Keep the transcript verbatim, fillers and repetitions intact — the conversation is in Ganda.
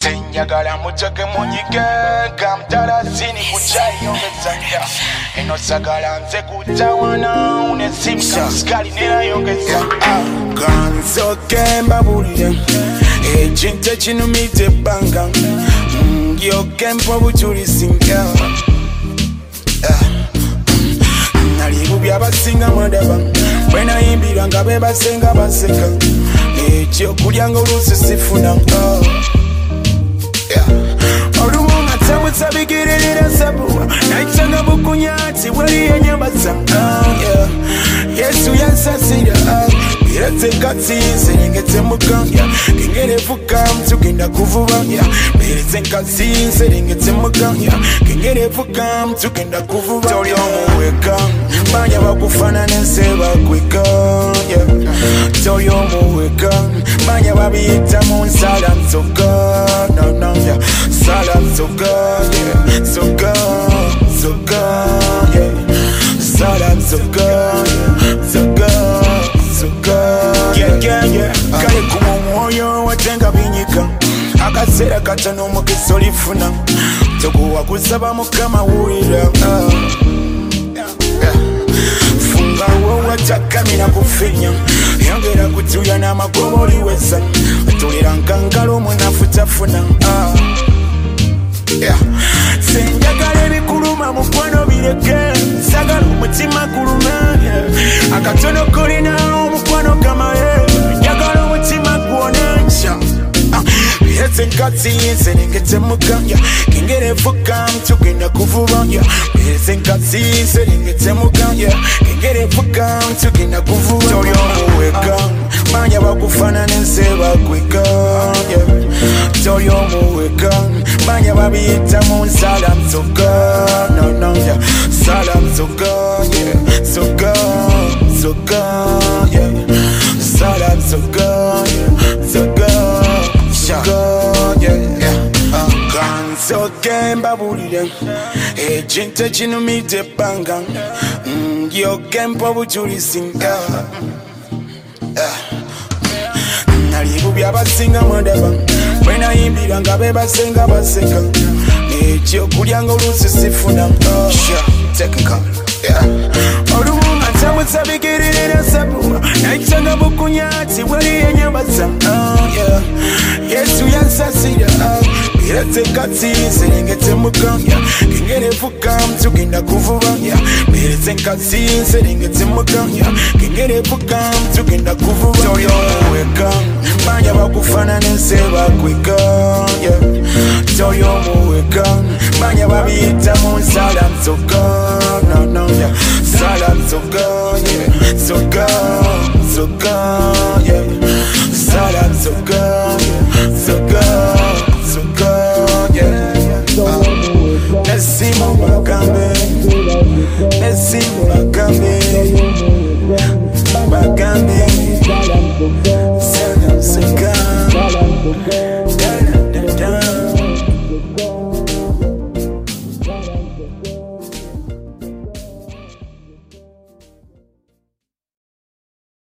Njagala muchake munyike kamtala zini kuchai yongezanya eno sagala nze kutawana unesimka skali nera yongeza kanzoke mbabulire ekintu ekinumite ebbanga ngyoke mpa butulisinga nalibu byabasinga mwadaba bwe nayimbira nga be basenga baseka ekyokulya nga oluusi sifuna Olumuna tamutsa bigirira sabuwa naitanga bukunyati wali yenyambaza Yesu yansasira birate nkati serengetse mukanya kengere vuka mtugenda kuvubanya birate nkati serengetse mukanya kengere vuka mtugenda kuvubanya Toli omuweka banya bakufana nenseba kweka Toli omuweka banya babiyita mu nsala nsoka no no yeah Salam so good, yeah, so good, so good, yeah. Salam so good, yeah, so good, so good, yeah, yeah, yeah. Kale kumwoyo watenga binyika, akasera katono mukiso lifuna, tokuwa kusaba mukama wulira. Funga wowa takamina kufinya, yongera kutuya na magobo liweza, tulira nkankalo mwenafutafuna. Yeah. Senjagala ebikuluma mukwano bireke sagala omutima guluma yeah. Akatono kolina omukwano kamaye njagala omutima gwonenkya biretse nkati serengetse mukanya kengere vuka mtugenda kuvubanya biretse nkati serengetse mukanya kengere vuka mtugenda kuvubanya Toli omuweka manya bakufana nenseba kweka yeah. Toli omuweka Banya babiyita mu nsala nsoka no no yeah Salam nsoka yeah Soka soka yeah Salam soka yeah Soka soka yeah yeah Kansoke mbabulire ekintu ekinumite ebbanga ngyoke mpa butulisinga nalibu byabasinga mwadaba bwe nayimbira nga be basenga baseka ekyokulya nga oluusi sifuna olumu nga tamutsa bigirira sabuwa naitanga bukunyati wali yenyambaza Yesu yansasira birate nkati serengetse mukanya kengere vuka mtugenda kuvubanya birate nkati serengetse mukanya kengere vuka mtugenda kuvubanya Toli omuweka banya bakufana nenseba kweka Toli omuweka banya babiyita mu nsala nsoka no no yeah Salam soka yeah soka soka yeah Salam soka yeah soka soka yeah Nesimu bakambe Nesimu bakambe Bakambe Salam soka